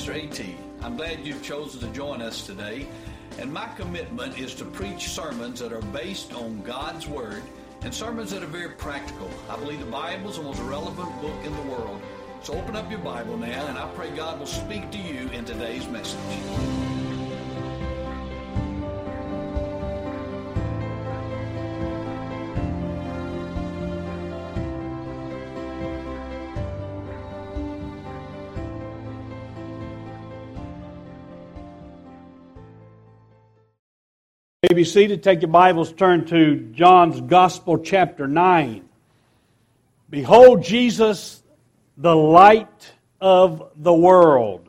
Pastor A.T. I'm glad you've chosen to join us today, and my commitment is to preach sermons that are based on God's Word and sermons that are very practical. I believe the Bible is the most relevant book in the world. So open up your Bible now, and I pray God will speak to you in today's message. Be seated. Take your Bibles, turn to John's Gospel, chapter 9. Behold Jesus, the light of the world.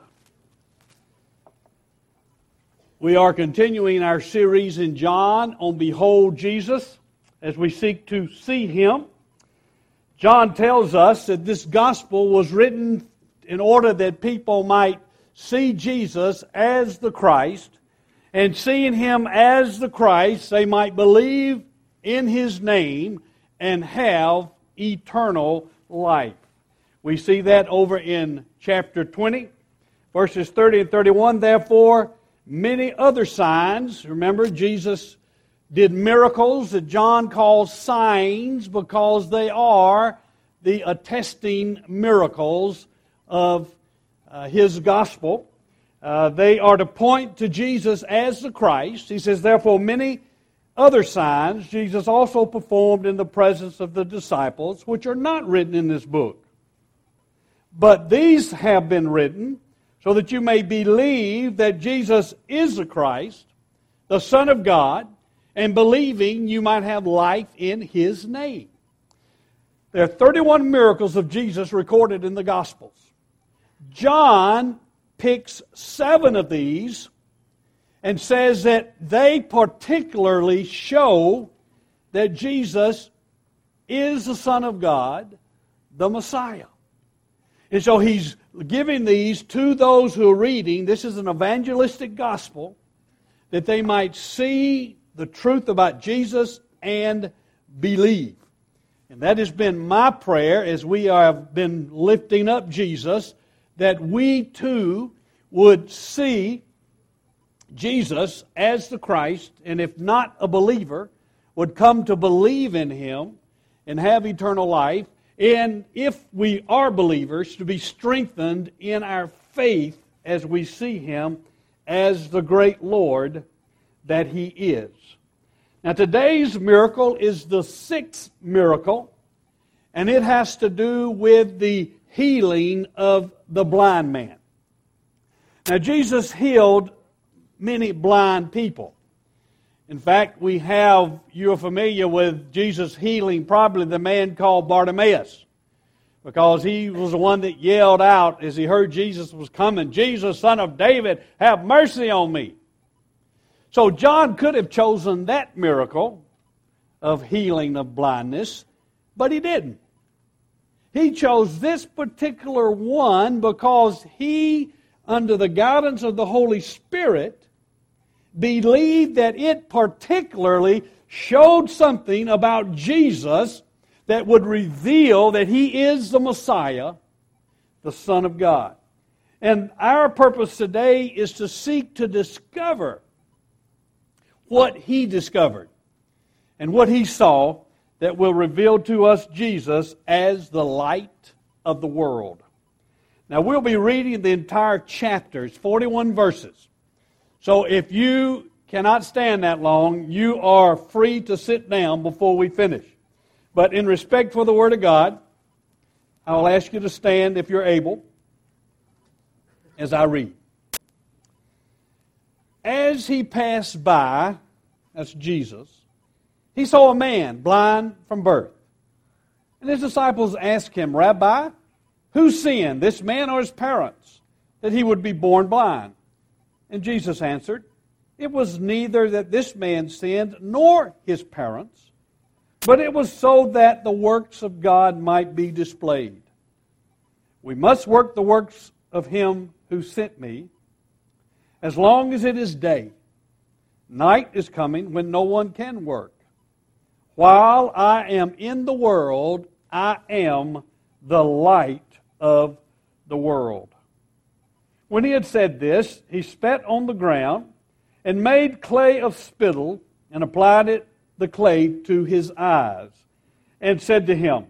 We are continuing our series in John on Behold Jesus as we seek to see Him. John tells us that this Gospel was written in order that people might see Jesus as the Christ, and seeing Him as the Christ, they might believe in His name and have eternal life. We see that over in chapter 20, verses 30 and 31. Therefore, many other signs. Remember, Jesus did miracles that John calls signs because they are the attesting miracles of His gospel. They are to point to Jesus as the Christ. He says, therefore, many other signs Jesus also performed in the presence of the disciples, which are not written in this book. But these have been written so that you may believe that Jesus is the Christ, the Son of God, and believing you might have life in His name. There are 31 miracles of Jesus recorded in the Gospels. John picks 7 of these and says that they particularly show that Jesus is the Son of God, the Messiah. And so he's giving these to those who are reading. This is an evangelistic gospel, that they might see the truth about Jesus and believe. And that has been my prayer as we have been lifting up Jesus, that we too would see Jesus as the Christ, and if not a believer, would come to believe in Him and have eternal life, and if we are believers, to be strengthened in our faith as we see Him as the great Lord that He is. Now today's miracle is the 6th miracle, and it has to do with the healing of the blind man. Now, Jesus healed many blind people. In fact, you're familiar with Jesus healing probably the man called Bartimaeus, because he was the one that yelled out as he heard Jesus was coming, Jesus, Son of David, have mercy on me. So John could have chosen that miracle of healing of blindness, but he didn't. He chose this particular one because he, under the guidance of the Holy Spirit, believed that it particularly showed something about Jesus that would reveal that He is the Messiah, the Son of God. And our purpose today is to seek to discover what he discovered and what he saw that will reveal to us Jesus as the light of the world. Now, we'll be reading the entire chapter. It's 41 verses. So if you cannot stand that long, you are free to sit down before we finish. But in respect for the Word of God, I will ask you to stand if you're able as I read. As He passed by, that's Jesus, He saw a man blind from birth. And His disciples asked Him, Rabbi, who sinned, this man or his parents, that he would be born blind? And Jesus answered, it was neither that this man sinned nor his parents, but it was so that the works of God might be displayed. We must work the works of Him who sent me as long as it is day. Night is coming when no one can work. While I am in the world, I am the light of the world. When he had said this, he spat on the ground and made clay of spittle and applied the clay to his eyes and said to him,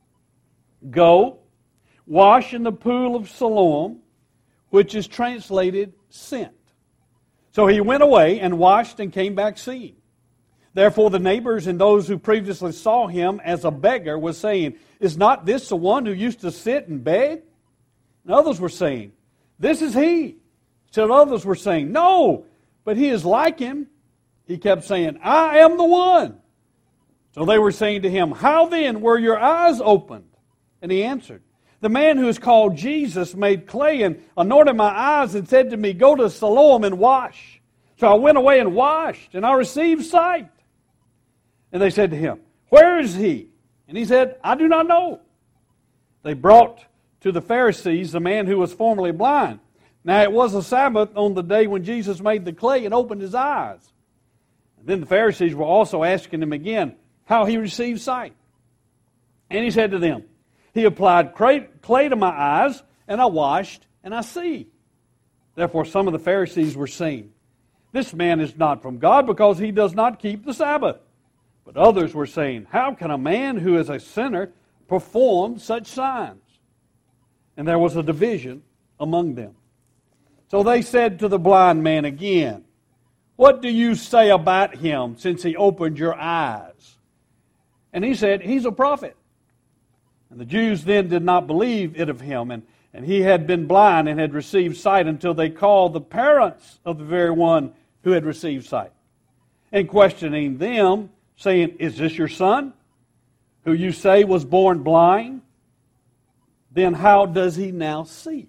Go, wash in the pool of Siloam, which is translated sent. So he went away and washed and came back seeing. Therefore the neighbors and those who previously saw him as a beggar were saying, Is not this the one who used to sit and beg? And others were saying, This is he. Still others were saying, No, but he is like him. He kept saying, I am the one. So they were saying to him, How then were your eyes opened? And he answered, The man who is called Jesus made clay and anointed my eyes and said to me, Go to Siloam and wash. So I went away and washed, and I received sight. And they said to him, Where is he? And he said, I do not know. They brought to the Pharisees the man who was formerly blind. Now it was a Sabbath on the day when Jesus made the clay and opened his eyes. And then the Pharisees were also asking him again how he received sight. And he said to them, He applied clay to my eyes, and I washed, and I see. Therefore some of the Pharisees were saying, This man is not from God, because he does not keep the Sabbath. But others were saying, How can a man who is a sinner perform such signs? And there was a division among them. So they said to the blind man again, What do you say about him, since he opened your eyes? And he said, He's a prophet. And the Jews then did not believe it of him, and he had been blind and had received sight, until they called the parents of the very one who had received sight. And questioning them, saying, Is this your son, who you say was born blind? Then how does he now see?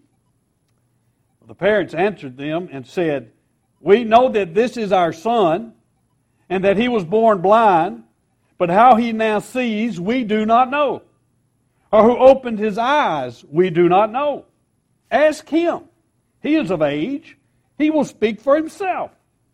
The parents answered them and said, We know that this is our son, and that he was born blind, but how he now sees we do not know. Or who opened his eyes we do not know. Ask him. He is of age. He will speak for himself.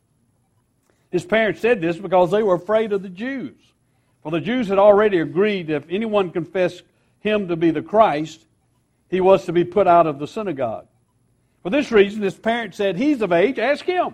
His parents said this because they were afraid of the Jews. For the Jews had already agreed that if anyone confessed him to be the Christ, he was to be put out of the synagogue. For this reason, his parents said, He's of age, ask him.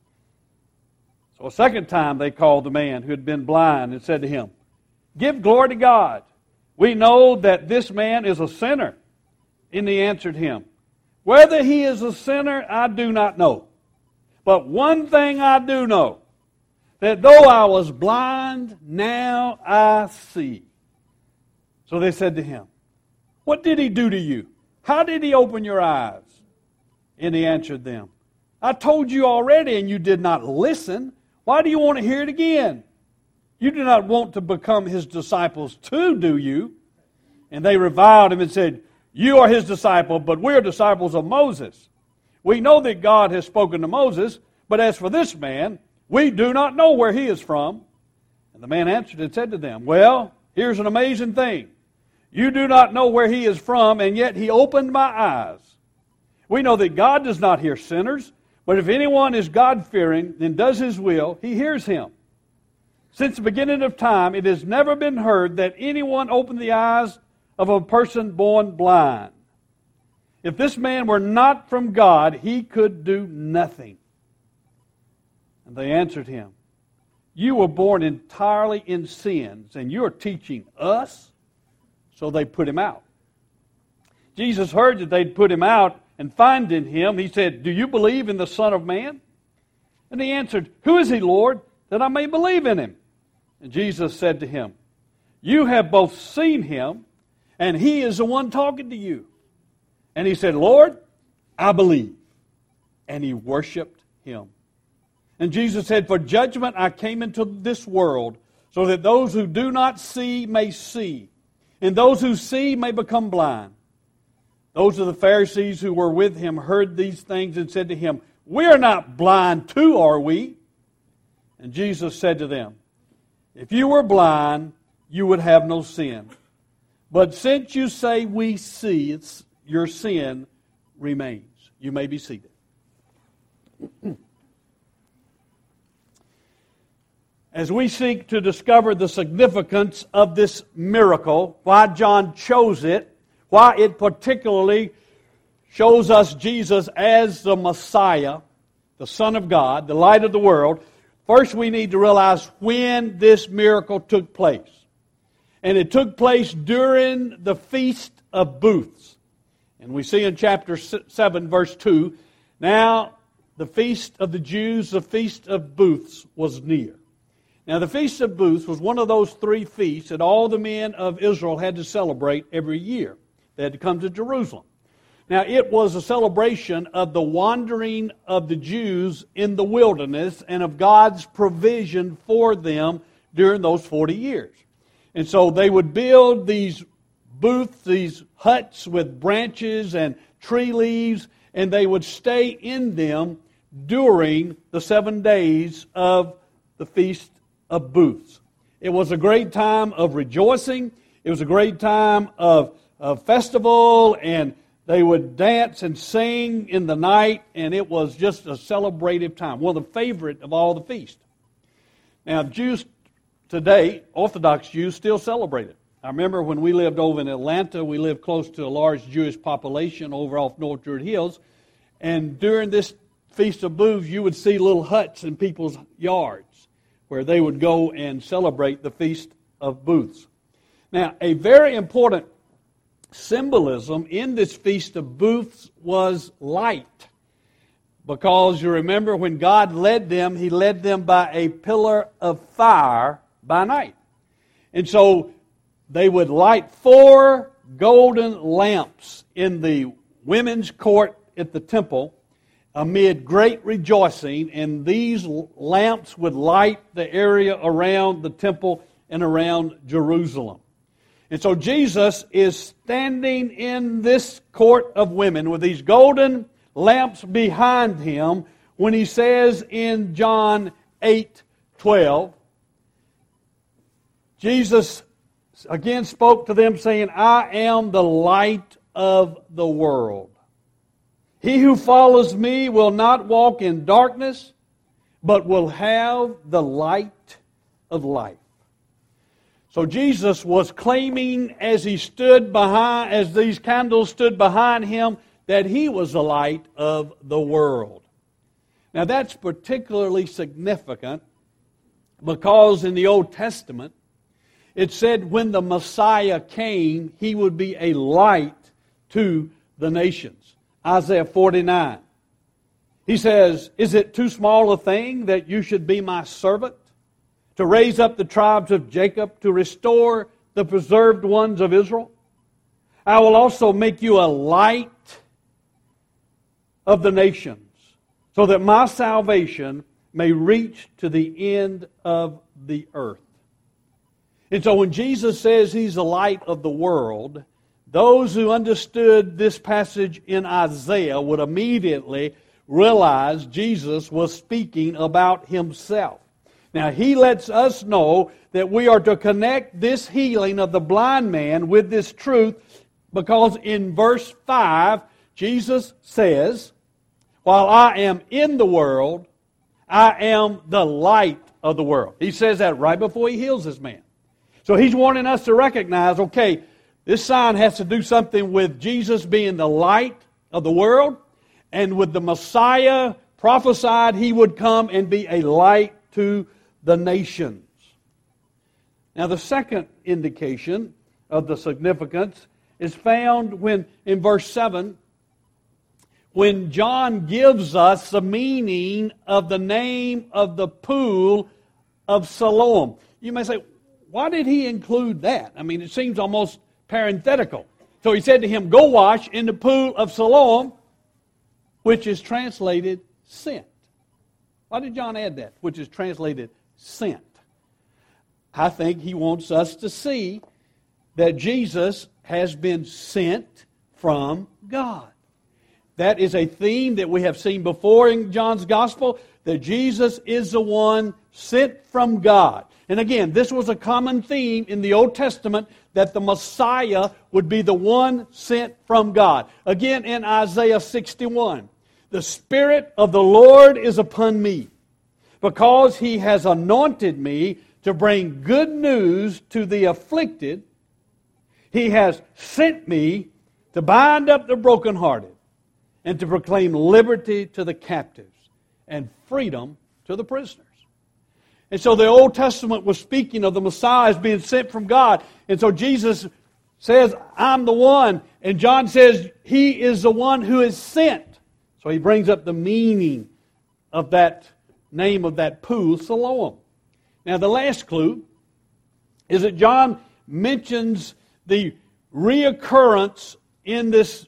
So a second time they called the man who had been blind and said to him, Give glory to God. We know that this man is a sinner. And he answered him, Whether he is a sinner, I do not know. But one thing I do know, that though I was blind, now I see. So they said to him, What did he do to you? How did he open your eyes? And he answered them, I told you already, and you did not listen. Why do you want to hear it again? You do not want to become his disciples too, do you? And they reviled him and said, You are his disciple, but we are disciples of Moses. We know that God has spoken to Moses, but as for this man, we do not know where he is from. And the man answered and said to them, Well, here's an amazing thing. You do not know where he is from, and yet he opened my eyes. We know that God does not hear sinners, but if anyone is God-fearing and does his will, he hears him. Since the beginning of time, it has never been heard that anyone opened the eyes of a person born blind. If this man were not from God, he could do nothing. And they answered him, You were born entirely in sins, and you are teaching us? So they put him out. Jesus heard that they'd put him out, and finding him, he said, Do you believe in the Son of Man? And he answered, Who is he, Lord, that I may believe in him? And Jesus said to him, You have both seen him, and he is the one talking to you. And he said, Lord, I believe. And he worshiped him. And Jesus said, For judgment I came into this world, so that those who do not see may see, and those who see may become blind. Those of the Pharisees who were with him heard these things and said to him, We are not blind too, are we? And Jesus said to them, If you were blind, you would have no sin. But since you say we see, your sin remains. You may be seated. As we seek to discover the significance of this miracle, why John chose it, why it particularly shows us Jesus as the Messiah, the Son of God, the light of the world, first we need to realize when this miracle took place. And it took place during the Feast of Booths. And we see in chapter 7, verse 2, now the Feast of the Jews, the Feast of Booths, was near. Now the Feast of Booths was one of those three feasts that all the men of Israel had to celebrate every year. They had to come to Jerusalem. Now it was a celebration of the wandering of the Jews in the wilderness and of God's provision for them during those 40 years. And so they would build these booths, these huts with branches and tree leaves, and they would stay in them during the 7 days of the Feast of Booths. It was a great time of rejoicing. It was a great time of festival, and they would dance and sing in the night, and it was just a celebrative time, one of the favorite of all the feasts. Now, Jews today, Orthodox Jews, still celebrate it. I remember when we lived over in Atlanta, we lived close to a large Jewish population over off North Druid Hills, and during this Feast of Booths, you would see little huts in people's yards where they would go and celebrate the Feast of Booths. Now, a very important symbolism in this Feast of Booths was light. Because you remember when God led them, He led them by a pillar of fire by night. And so they would light 4 golden lamps in the women's court at the temple amid great rejoicing, and these lamps would light the area around the temple and around Jerusalem. And so Jesus is standing in this court of women with these golden lamps behind Him when He says in John 8:12, Jesus again spoke to them saying, I am the light of the world. He who follows me will not walk in darkness, but will have the light of life. So Jesus was claiming as He stood behind, as these candles stood behind Him, that He was the light of the world. Now that's particularly significant because in the Old Testament it said when the Messiah came, He would be a light to the nations. Isaiah 49. He says, is it too small a thing that you should be my servant? To raise up the tribes of Jacob, to restore the preserved ones of Israel? I will also make you a light of the nations, so that my salvation may reach to the end of the earth. And so when Jesus says He's the light of the world, those who understood this passage in Isaiah would immediately realize Jesus was speaking about Himself. Now, He lets us know that we are to connect this healing of the blind man with this truth because in verse 5, Jesus says, while I am in the world, I am the light of the world. He says that right before He heals this man. So He's wanting us to recognize, okay, this sign has to do something with Jesus being the light of the world, and with the Messiah prophesied He would come and be a light to the nations. Now the second indication of the significance is found when in verse 7, when John gives us the meaning of the name of the pool of Siloam. You may say, why did he include that? I mean, it seems almost parenthetical. So he said to him, go wash in the pool of Siloam, which is translated sent. Why did John add that, which is translated sent? I think he wants us to see that Jesus has been sent from God. That is a theme that we have seen before in John's Gospel, that Jesus is the one sent from God. And again, this was a common theme in the Old Testament, that the Messiah would be the one sent from God. Again, in Isaiah 61, the Spirit of the Lord is upon me, because He has anointed me to bring good news to the afflicted. He has sent me to bind up the brokenhearted, and to proclaim liberty to the captives and freedom to the prisoners. And so the Old Testament was speaking of the Messiah as being sent from God. And so Jesus says, I'm the one. And John says, He is the one who is sent. So he brings up the meaning of that name of that pool, Siloam. Now the last clue is that John mentions the reoccurrence in this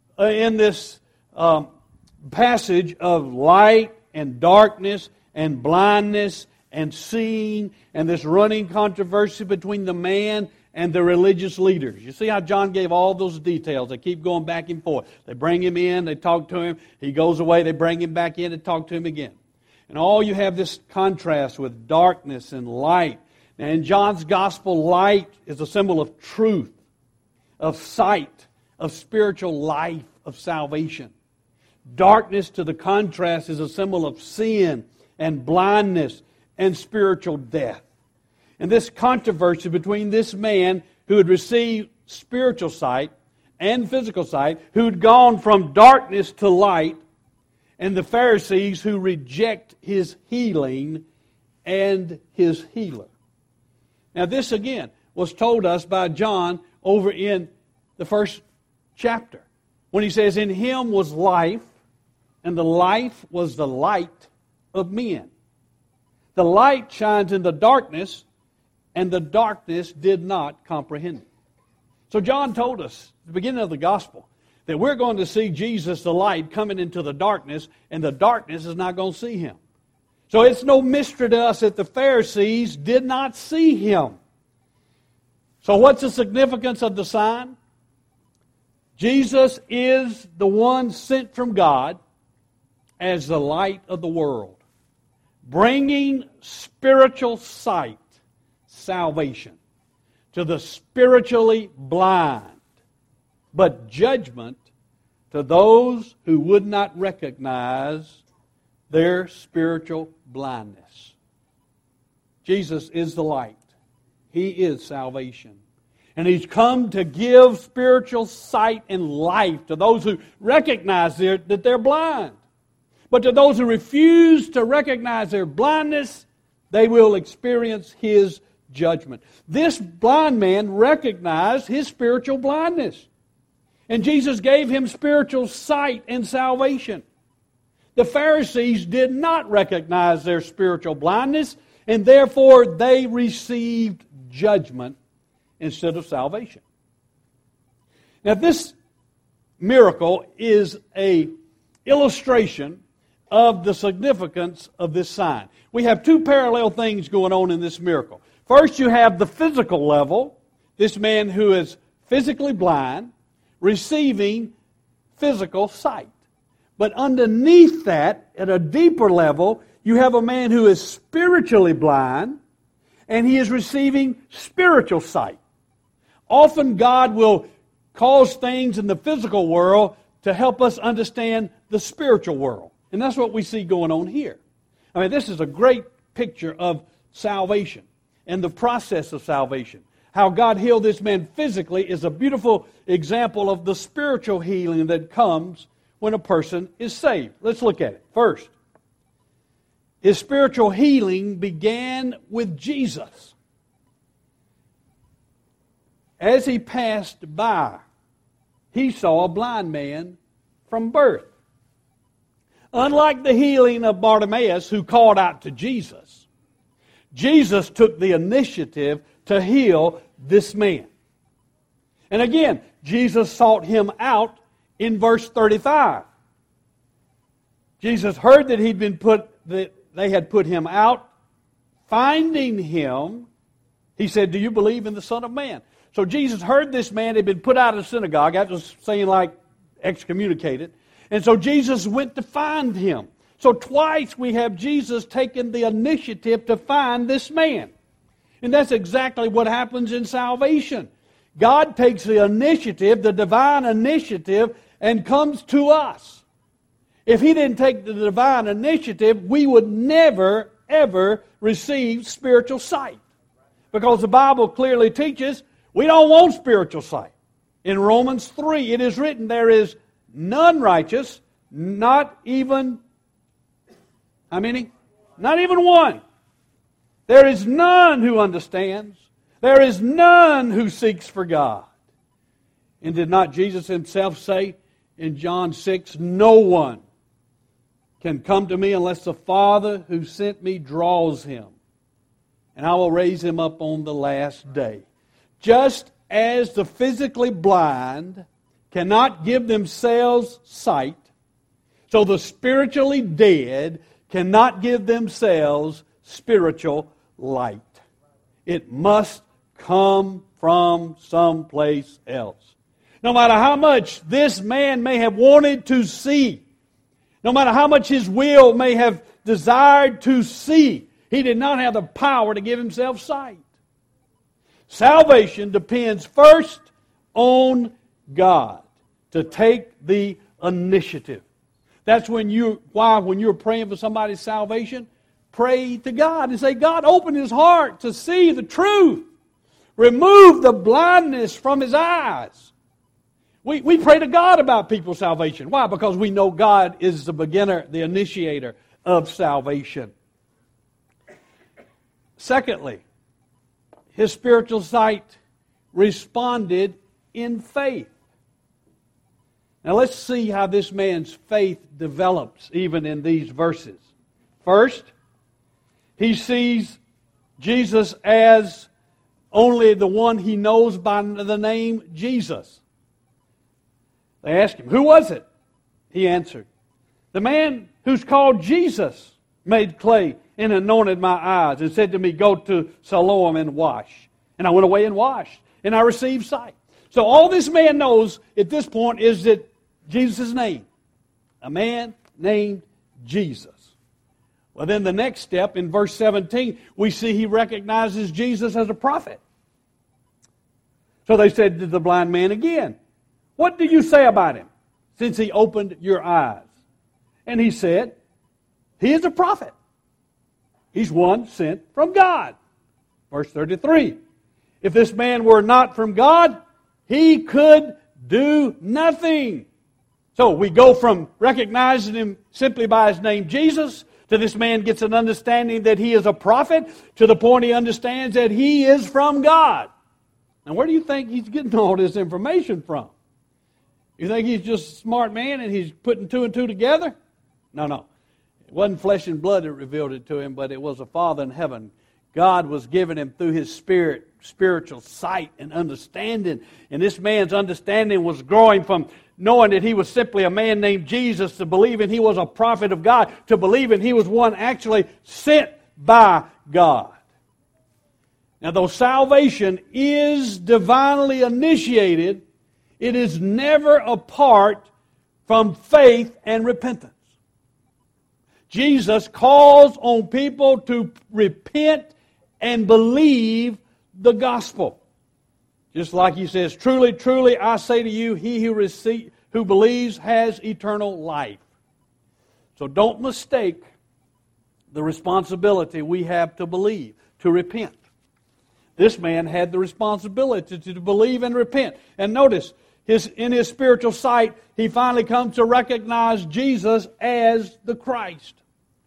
passage of light and darkness and blindness and seeing and this running controversy between the man and the religious leaders. You see how John gave all those details. They keep going back and forth. They bring him in, they talk to him. He goes away, they bring him back in and talk to him again. And all you have this contrast with darkness and light. Now in John's gospel, light is a symbol of truth, of sight, of spiritual life, of salvation. Darkness, to the contrast, is a symbol of sin and blindness and spiritual death. And this controversy between this man who had received spiritual sight and physical sight, who had gone from darkness to light, and the Pharisees who reject his healing and his healer. Now this again was told us by John over in the first chapter, when he says, in him was life, and the life was the light of men. The light shines in the darkness, and the darkness did not comprehend it. So John told us at the beginning of the gospel that we're going to see Jesus, the light, coming into the darkness, and the darkness is not going to see him. So it's no mystery to us that the Pharisees did not see him. So what's the significance of the sign? Jesus is the one sent from God as the light of the world, bringing spiritual sight, salvation, to the spiritually blind, but judgment to those who would not recognize their spiritual blindness. Jesus is the light. He is salvation. And He's come to give spiritual sight and life to those who recognize that they're blind. But to those who refuse to recognize their blindness, they will experience His judgment. This blind man recognized his spiritual blindness. And Jesus gave him spiritual sight and salvation. The Pharisees did not recognize their spiritual blindness, and therefore they received judgment instead of salvation. Now this miracle is an illustration of the significance of this sign. We have two parallel things going on in this miracle. First, you have the physical level, this man who is physically blind, receiving physical sight. But underneath that, at a deeper level, you have a man who is spiritually blind, and he is receiving spiritual sight. Often God will cause things in the physical world to help us understand the spiritual world. And that's what we see going on here. I mean, this is a great picture of salvation and the process of salvation. How God healed this man physically is a beautiful example of the spiritual healing that comes when a person is saved. Let's look at it. First, his spiritual healing began with Jesus. As he passed by, he saw a blind man from birth. Unlike the healing of Bartimaeus, who called out to Jesus, Jesus took the initiative to heal this man. And again, Jesus sought him out in verse 35. Jesus heard that they had put him out. Finding him, he said, "Do you believe in the Son of Man?" So Jesus heard this man had been put out of the synagogue. That was saying like excommunicated. And so Jesus went to find him. So twice we have Jesus taking the initiative to find this man. And that's exactly what happens in salvation. God takes the initiative, the divine initiative, and comes to us. If He didn't take the divine initiative, we would never, ever receive spiritual sight. Because the Bible clearly teaches we don't want spiritual sight. In Romans 3, it is written, there is none righteous, Not even, how many? Not even one. There is none who understands. There is none who seeks for God. And did not Jesus himself say in John 6, no one can come to me unless the Father who sent me draws him, and I will raise him up on the last day. Just as the physically blind cannot give themselves sight, so the spiritually dead cannot give themselves spiritual light. It must come from someplace else. No matter how much this man may have wanted to see, no matter how much his will may have desired to see, he did not have the power to give himself sight. Salvation depends first on God to take the initiative. That's when when you're praying for somebody's salvation, pray to God and say, God, open his heart to see the truth. Remove the blindness from his eyes. We pray to God about people's salvation. Why? Because we know God is the beginner, the initiator of salvation. Secondly, his spiritual sight responded in faith. Now let's see how this man's faith develops even in these verses. First, he sees Jesus as only the one he knows by the name Jesus. They asked him, who was it? He answered, the man who's called Jesus made clay and anointed my eyes and said to me, go to Siloam and wash. And I went away and washed, and I received sight. So all this man knows at this point is that Jesus' name, a man named Jesus. Well, then the next step in verse 17, we see he recognizes Jesus as a prophet. So they said to the blind man again, what do you say about him since he opened your eyes? And he said, he is a prophet. He's one sent from God. Verse 33, if this man were not from God, he could do nothing. So we go from recognizing him simply by his name Jesus, to this man gets an understanding that he is a prophet, to the point he understands that he is from God. Now where do you think he's getting all this information from? You think he's just a smart man and he's putting two and two together? No. It wasn't flesh and blood that revealed it to him, but it was a Father in heaven. God was giving him through his Spirit, spiritual sight and understanding. And this man's understanding was growing from knowing that he was simply a man named Jesus to believing he was a prophet of God, to believing he was one actually sent by God. Now, though salvation is divinely initiated, it is never apart from faith and repentance. Jesus calls on people to repent and believe the gospel. Just like he says, truly, truly, I say to you, he who believes has eternal life. So don't mistake the responsibility we have to believe, to repent. This man had the responsibility to believe and repent. And notice, in his spiritual sight, he finally comes to recognize Jesus as the Christ.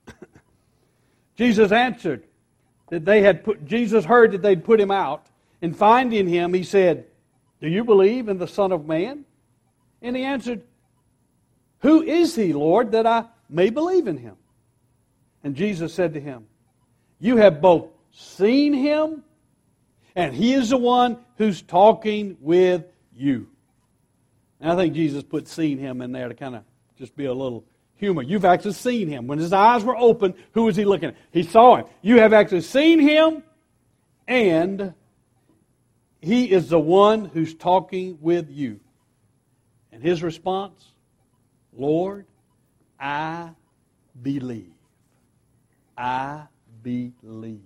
Jesus answered that Jesus heard that they'd put him out, and finding him, he said, do you believe in the Son of Man? And he answered, who is he, Lord, that I may believe in him? And Jesus said to him, you have both seen him, and he is the one who's talking with you. And I think Jesus put seen him in there to kind of just be a little humor. You've actually seen him. When his eyes were open, who was he looking at? He saw him. You have actually seen him, and he is the one who's talking with you. And his response, Lord, I believe. I believe.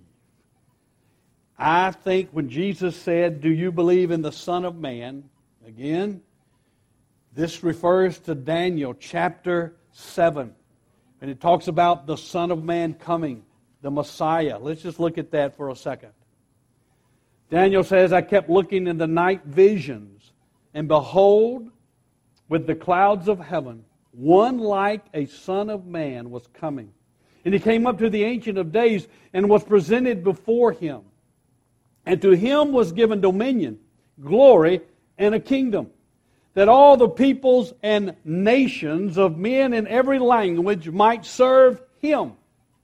I think when Jesus said, do you believe in the Son of Man? Again, this refers to Daniel chapter 7. And it talks about the Son of Man coming, the Messiah. Let's just look at that for a second. Daniel says, I kept looking in the night visions, and behold, with the clouds of heaven, one like a Son of Man was coming. And he came up to the Ancient of Days and was presented before him. And to him was given dominion, glory, and a kingdom, that all the peoples and nations of men in every language might serve him.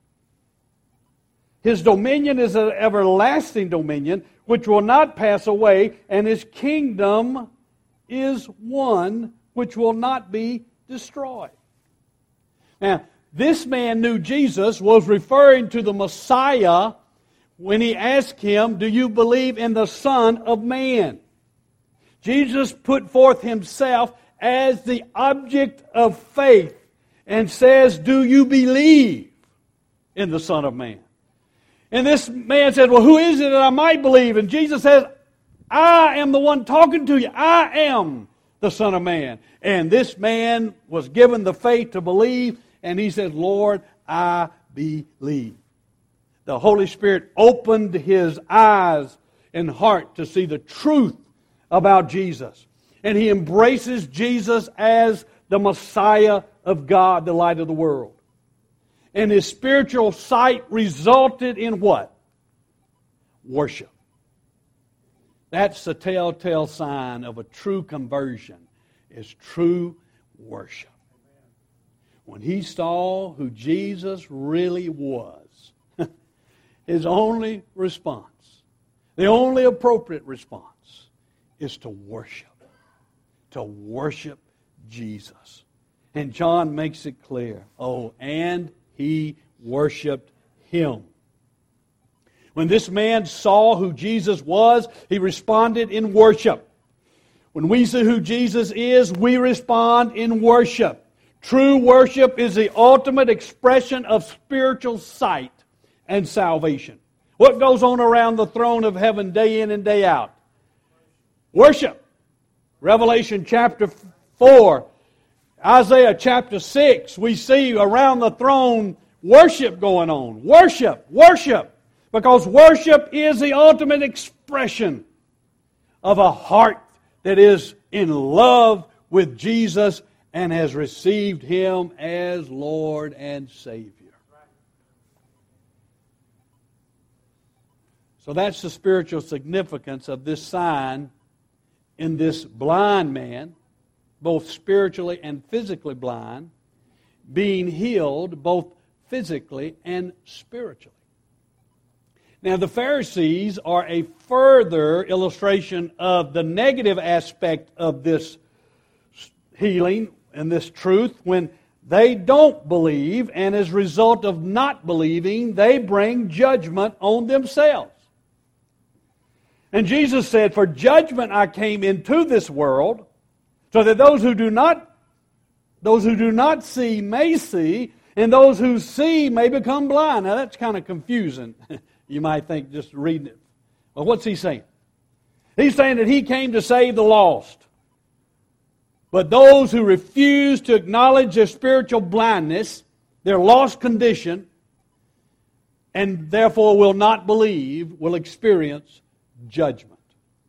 His dominion is an everlasting dominion which will not pass away, and his kingdom is one which will not be destroyed. Now, this man knew Jesus was referring to the Messiah when he asked him, "Do you believe in the Son of Man?" Jesus put forth himself as the object of faith and says, "Do you believe in the Son of Man?" And this man said, "Well, who is it that I might believe?" And Jesus says, "I am the one talking to you. I am the Son of Man." And this man was given the faith to believe, and he said, "Lord, I believe." The Holy Spirit opened his eyes and heart to see the truth about Jesus. And he embraces Jesus as the Messiah of God, the light of the world. And his spiritual sight resulted in what? Worship. That's the telltale sign of a true conversion, is true worship. When he saw who Jesus really was, his only response, the only appropriate response, is to worship. To worship Jesus. And John makes it clear. Oh, and he worshiped him. When this man saw who Jesus was, he responded in worship. When we see who Jesus is, we respond in worship. True worship is the ultimate expression of spiritual sight and salvation. What goes on around the throne of heaven day in and day out? Worship. Revelation chapter 4, Isaiah chapter 6, we see around the throne worship going on. Worship, worship. Because worship is the ultimate expression of a heart that is in love with Jesus and has received Him as Lord and Savior. So that's the spiritual significance of this sign in this blind man, both spiritually and physically blind, being healed both physically and spiritually. Now, the Pharisees are a further illustration of the negative aspect of this healing and this truth when they don't believe, and as a result of not believing, they bring judgment on themselves. And Jesus said, "For judgment I came into this world, so that those who do not see may see, and those who see may become blind." Now that's kind of confusing. You might think just reading it. Well, what's He saying? He's saying that He came to save the lost. But those who refuse to acknowledge their spiritual blindness, their lost condition, and therefore will not believe, will experience judgment.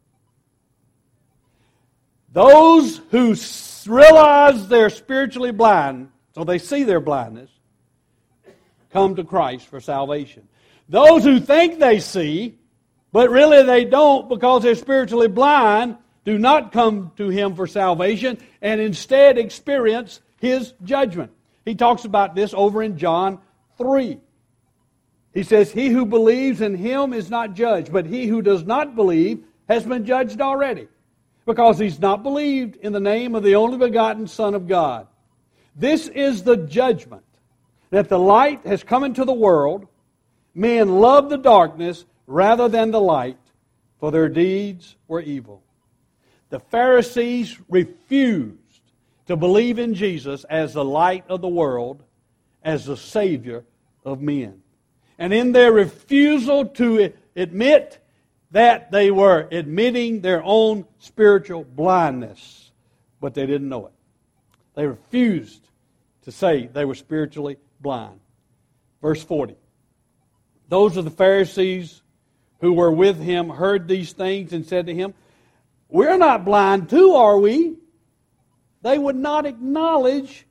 Those who realize they're spiritually blind, so they see their blindness, come to Christ for salvation. Those who think they see, but really they don't because they're spiritually blind, do not come to Him for salvation and instead experience His judgment. He talks about this over in John 3. He says, "He who believes in Him is not judged, but he who does not believe has been judged already, because he's not believed in the name of the only begotten Son of God. This is the judgment, that the light has come into the world. Men love the darkness rather than the light, for their deeds were evil." The Pharisees refused to believe in Jesus as the light of the world, as the Savior of men. And in their refusal to admit that, they were admitting their own spiritual blindness, but they didn't know it. They refused to say they were spiritually blind. Verse 40. Those of the Pharisees who were with Him heard these things and said to Him, "We're not blind too, are we?" They would not acknowledge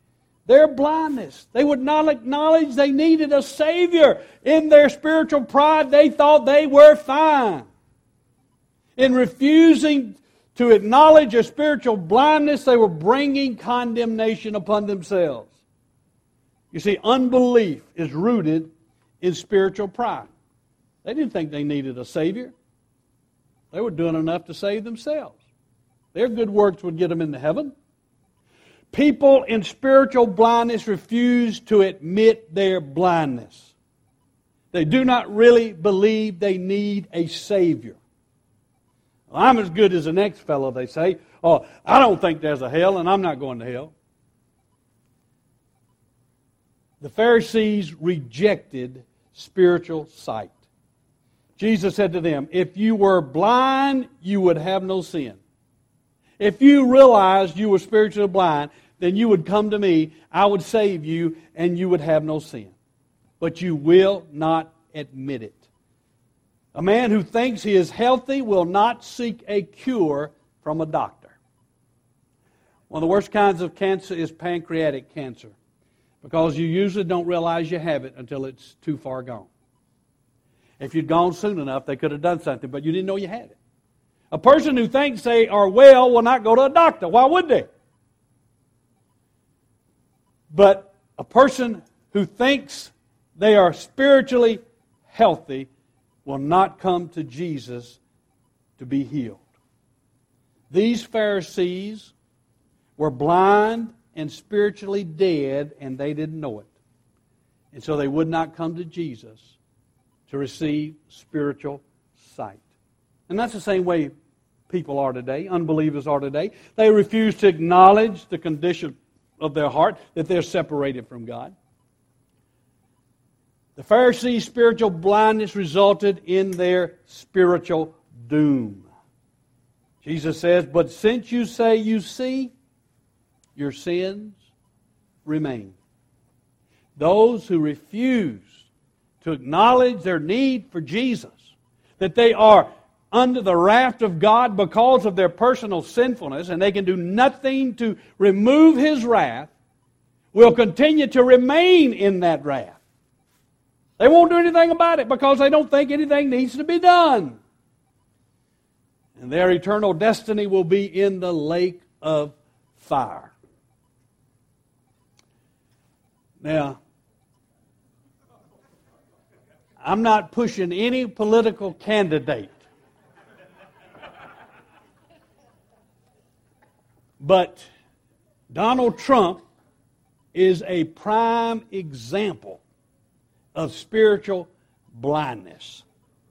their blindness. They would not acknowledge they needed a Savior. In their spiritual pride, they thought they were fine. In refusing to acknowledge a spiritual blindness, they were bringing condemnation upon themselves. You see, unbelief is rooted in spiritual pride. They didn't think they needed a Savior. They were doing enough to save themselves. Their good works would get them into heaven. People in spiritual blindness refuse to admit their blindness. They do not really believe they need a Savior. Well, I'm as good as the next fellow, they say. Oh, I don't think there's a hell, and I'm not going to hell. The Pharisees rejected spiritual sight. Jesus said to them, if you were blind, you would have no sin. If you realized you were spiritually blind, then you would come to me, I would save you, and you would have no sin. But you will not admit it. A man who thinks he is healthy will not seek a cure from a doctor. One of the worst kinds of cancer is pancreatic cancer, because you usually don't realize you have it until it's too far gone. If you'd gone soon enough, they could have done something, but you didn't know you had it. A person who thinks they are well will not go to a doctor. Why would they? But a person who thinks they are spiritually healthy will not come to Jesus to be healed. These Pharisees were blind and spiritually dead, and they didn't know it. And so they would not come to Jesus to receive spiritual sight. And that's the same way people are today, unbelievers are today. They refuse to acknowledge the condition of their heart, that they're separated from God. The Pharisees' spiritual blindness resulted in their spiritual doom. Jesus says, but since you say you see, your sins remain. Those who refuse to acknowledge their need for Jesus, that they are under the wrath of God because of their personal sinfulness, and they can do nothing to remove His wrath, will continue to remain in that wrath. They won't do anything about it because they don't think anything needs to be done. And their eternal destiny will be in the lake of fire. Now, I'm not pushing any political candidate. But Donald Trump is a prime example of spiritual blindness.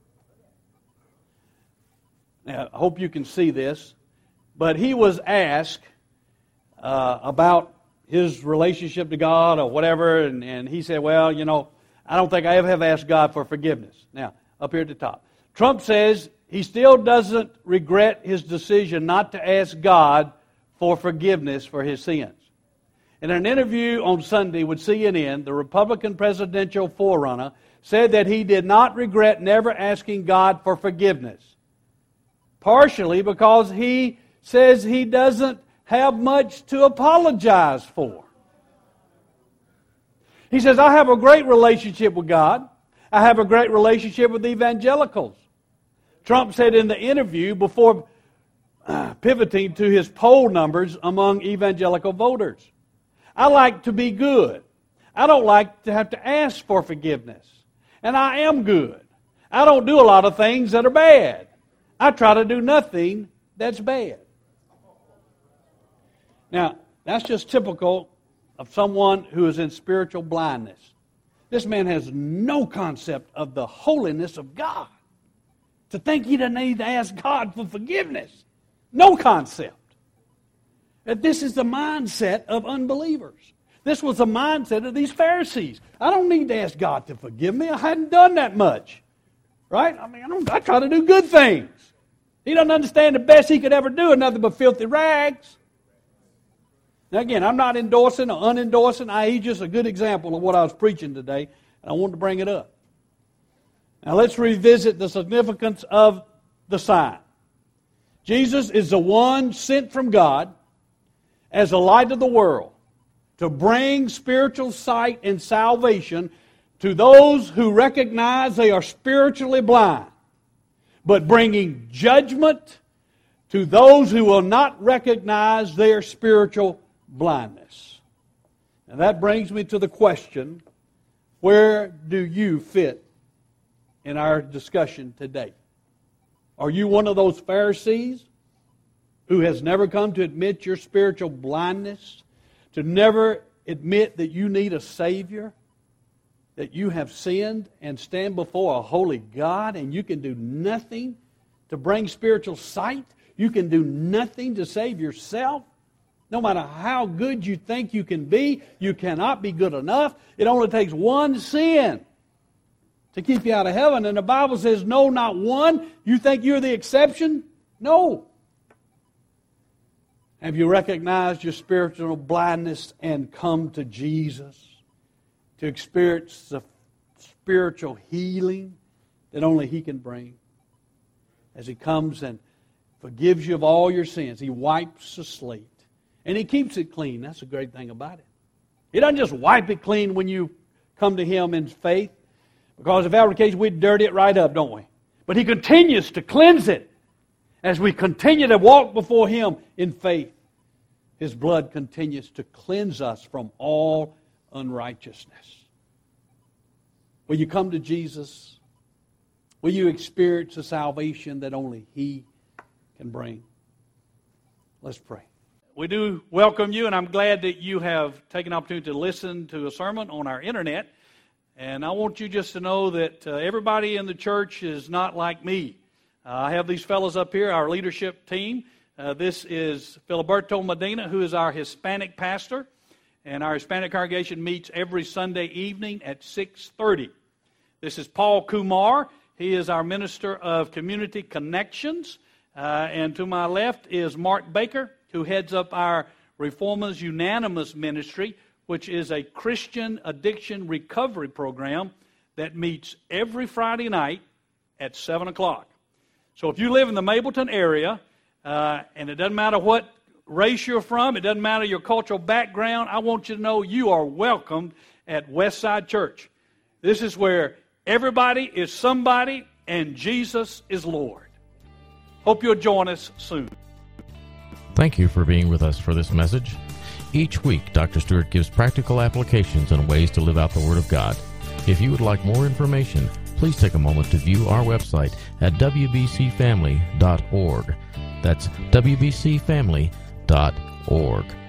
Now, I hope you can see this, but he was asked about his relationship to God or whatever, and he said, well, you know, I don't think I ever have asked God for forgiveness. Now, up here at the top. Trump says he still doesn't regret his decision not to ask God for forgiveness for his sins. In an interview on Sunday with CNN, the Republican presidential forerunner said that he did not regret never asking God for forgiveness, partially because he says he doesn't have much to apologize for. He says, I have a great relationship with God. I have a great relationship with evangelicals. Trump said in the interview before pivoting to his poll numbers among evangelical voters, I like to be good. I don't like to have to ask for forgiveness. And I am good. I don't do a lot of things that are bad. I try to do nothing that's bad. Now, that's just typical of someone who is in spiritual blindness. This man has no concept of the holiness of God. To think he doesn't need to ask God for forgiveness. No concept. And this is the mindset of unbelievers. This was the mindset of these Pharisees. I don't need to ask God to forgive me. I hadn't done that much. Right? I mean, I try to do good things. He doesn't understand the best he could ever do is nothing but filthy rags. Now again, I'm not endorsing or unendorsing. He's just a good example of what I was preaching today, and I wanted to bring it up. Now let's revisit the significance of the sign. Jesus is the one sent from God as the light of the world to bring spiritual sight and salvation to those who recognize they are spiritually blind, but bringing judgment to those who will not recognize their spiritual blindness. And that brings me to the question, where do you fit in our discussion today? Are you one of those Pharisees who has never come to admit your spiritual blindness, to never admit that you need a Savior, that you have sinned and stand before a holy God and you can do nothing to bring spiritual sight? You can do nothing to save yourself? No matter how good you think you can be, you cannot be good enough. It only takes one sin to keep you out of heaven. And the Bible says, no, not one. You think you're the exception? No. Have you recognized your spiritual blindness and come to Jesus to experience the spiritual healing that only He can bring? As He comes and forgives you of all your sins. He wipes the slate. And He keeps it clean. That's the great thing about it. He doesn't just wipe it clean when you come to Him in faith. Because if that were the case, we'd dirty it right up, don't we? But He continues to cleanse it as we continue to walk before Him in faith. His blood continues to cleanse us from all unrighteousness. Will you come to Jesus? Will you experience the salvation that only He can bring? Let's pray. We do welcome you, and I'm glad that you have taken the opportunity to listen to a sermon on our internet. And I want you just to know that everybody in the church is not like me. I have these fellows up here, our leadership team. This is Filiberto Medina, who is our Hispanic pastor. And our Hispanic congregation meets every Sunday evening at 6:30. This is Paul Kumar. He is our Minister of Community Connections. And to my left is Mark Baker, who heads up our Reformers Unanimous Ministry, which is a Christian addiction recovery program that meets every Friday night at 7 o'clock. So if you live in the Mableton area, and it doesn't matter what race you're from, it doesn't matter your cultural background, I want you to know you are welcomed at Westside Church. This is where everybody is somebody and Jesus is Lord. Hope you'll join us soon. Thank you for being with us for this message. Each week, Dr. Stewart gives practical applications and ways to live out the Word of God. If you would like more information, please take a moment to view our website at wbcfamily.org. That's wbcfamily.org.